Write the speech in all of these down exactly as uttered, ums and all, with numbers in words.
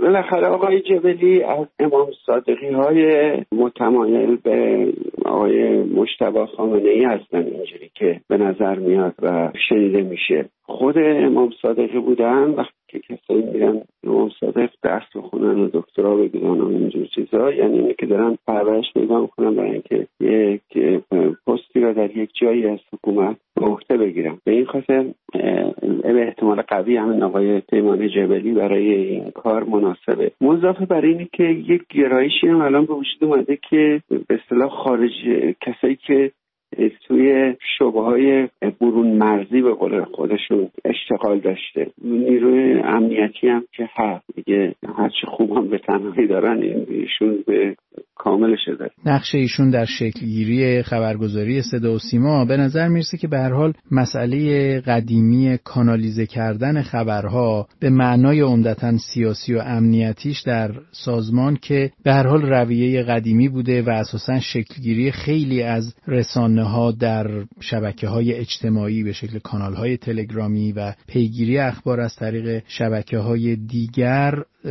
بالاخره آقای جبلی از امام صادقی های متمایل به آقای مجتبی خامنه‌ای هستن، اینجوری که به نظر میاد و شنیده میشه. خود امام صادقی بودن وقتی که کسایی میرن امام صادق درس بخونن و دکترا بگیرن و اینجور چیزا، یعنی اینه که دارن پرورش پیدا میکنن برای اینکه یک پستی را در یک جایی از حکومت به عهده بگیرن. به این خاطر به احتمال قوی همین آقای پیمان جبلی برای این کار مناسبه. مضافه بر اینه که یک گرایشی هم الان به وجود اومده که به اصطلاح خارج کسایی که توی شبهه‌های برون مرزی به قول خودشون اشتغال داشته، نیروی امنیتی هم که هست دیگه، هرچی خوب هم به تنهایی دارن ایشون به کامل شده. نقش ایشون در شکلگیری خبرگزاری صدا و سیما به نظر میرسه که به هر حال مسئله قدیمی کانالیزه کردن خبرها به معنای عمدتاً سیاسی و امنیتیش در سازمان که به هر حال رویه قدیمی بوده و اساساً شکلگیری خیلی از رسانه‌ها در شبکه‌های اجتماعی به شکل کانال‌های تلگرامی و پیگیری اخبار از طریق شبکه‌های دیگر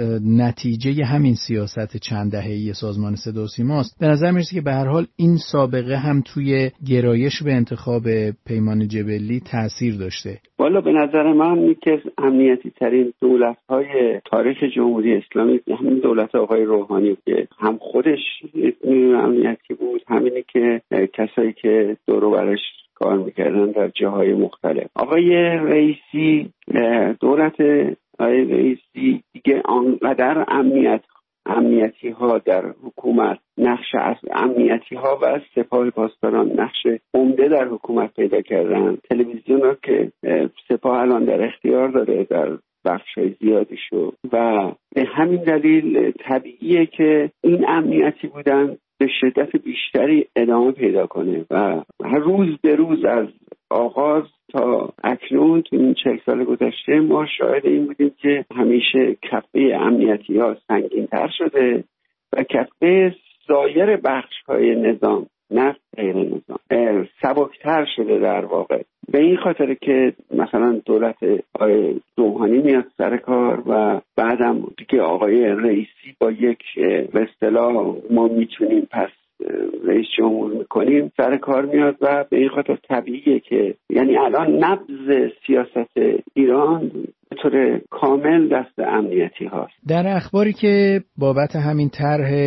نتیجه همین سیاست چند دهه‌ای سازمان صدا و سیماست. به نظر میرسه که به هر حال این سابقه هم توی گرایش به انتخاب پیمان جبلی تأثیر داشته. والا به نظر من یکی از امنیتی ترین دولت‌های تاریخ جمهوری اسلامی همین دولت آقای روحانی که هم خودش امنیتی بود، همینی که کسایی که دور و برش کار میکردن در جاهای مختلف. آقای رئیسی، دولت آقای رئیسی دیگه آنقدر امنیت امنیتی ها در حکومت نقش از امنیتی ها و سپاه پاسداران نقش عمده در حکومت پیدا کردن. تلویزیون ها که سپاه الان در اختیار داره در بخشای زیادی شو و به همین دلیل طبیعیه که این امنیتی بودن به شدت بیشتری ادامه پیدا کنه و هر روز به روز از آغاز تا اکنون تو این چهل سال گذشته ما شاهد این بودیم که همیشه کفه امنیتی ها سنگین تر شده و کفه سایر بخش های نظام نه غیر نظام سبکتر شده در واقع. به این خاطر که مثلا دولت آقای روحانی میاد سر کار و بعدم دیگه آقای رئیسی با یک به اصطلاح ما میتونیم پس رئیس جمهور میکنیم سر کار میاد و به این خاطر طبیعیه که یعنی الان نبض سیاست ایران به طور کامل دست امنیتی هاست. در اخباری که بابت همین طرح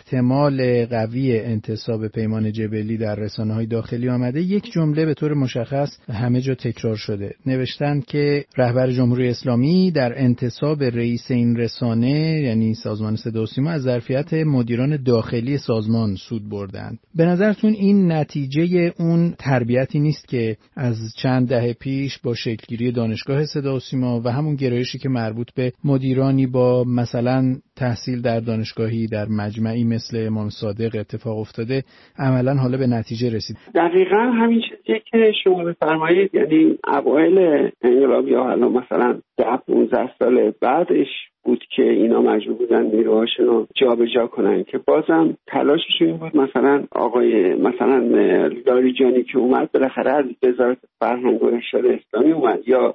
احتمال قوی انتصاب پیمان جبلی در رسانه‌های داخلی آمده، یک جمله به طور مشخص همه جا تکرار شده. نوشتن که رهبر جمهوری اسلامی در انتصاب رئیس این رسانه یعنی سازمان صدا و سیما از ظرفیت مدیران داخلی سازمان سود بردند. به نظرتون این نتیجه اون تربیتی نیست که از چند دهه پیش با شکلگیری دانشگاه صدا و سیما و همون گرایشی که مربوط به مدیرانی با مثلا تحصیل در دانشگاهی در مجمعی مثل امام صادق اتفاق افتاده عملا حالا به نتیجه رسید؟ دقیقاً همین چیزی که شما بفرمایید، یعنی اوایل انقلاب یا حالا مثلا ده پانزده سال بعدش بود که اینا مجبور بودن نیروهاشون رو جابجا کنن که بازم تلاششون این بود مثلا آقای مثلا لاریجانی که اومد بالاخره از وزارت فرهنگ و ارشاد اسلامی اومد یا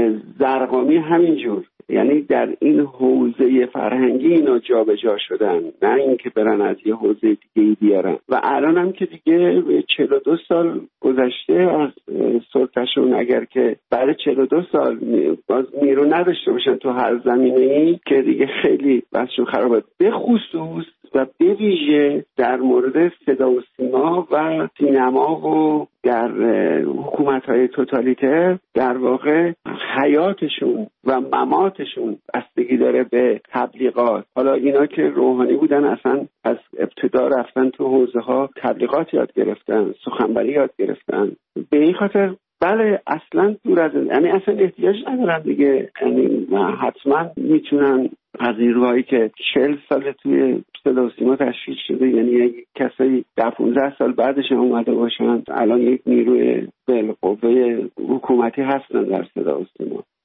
زرقامی همینجور، یعنی در این حوزه فرهنگی اینا جابجا شدن نه اینکه برن از یه حوزه دیگه بیارن و الان هم که دیگه چهل و دو سال گذشته از سلطه‌شون، اگر که بعد چهل و دو سال باز نیرو نداشته باشن تو هر زمینه‌ای که دیگه خیلی بحثشون خرابه، به خصوص و به ویژه در مورد صدا و سیما و سینما و در حکومت‌های توتالیتر در واقع حیاتشون و مماتشون بستگی داره به تبلیغات. حالا اینا که روحانی بودن اصلا از ابتدا رفتن تو حوزه‌ها تبلیغات یاد گرفتن، سخنوری یاد گرفتن. به این خاطر بله اصلا دور از یعنی اصلا احتیاج ندارن دیگه، یعنی حتما میتونن از نیروهایی که چهل سال توی صدا و سیما تشکیل شده، یعنی کسایی ده پانزده سال بعدش اومده باشن الان یک نیروی بالقوه حکومتی هستن در صدا و سیما.